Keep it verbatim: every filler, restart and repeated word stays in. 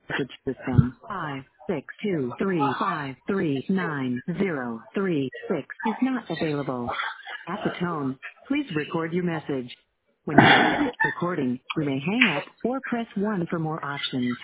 Message system five six two three five three nine zero three six is not available. At the tone, please record your message. When you have finished recording, you may hang up or press one for more options.